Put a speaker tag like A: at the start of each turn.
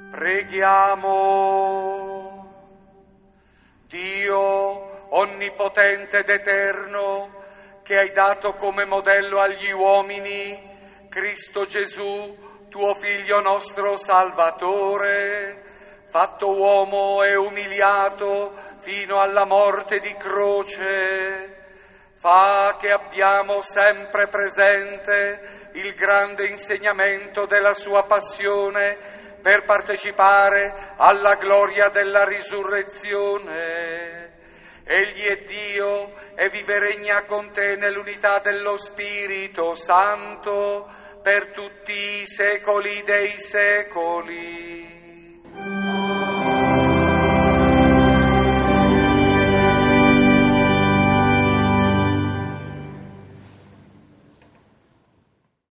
A: Preghiamo. Dio onnipotente ed eterno, che hai dato come modello agli uomini Cristo Gesù, tuo Figlio nostro Salvatore, fatto uomo e umiliato fino alla morte di croce, fa che abbiamo sempre presente il grande insegnamento della sua passione per partecipare alla gloria della risurrezione. Egli è Dio e vive e regna con te nell'unità dello Spirito Santo per tutti i secoli dei secoli.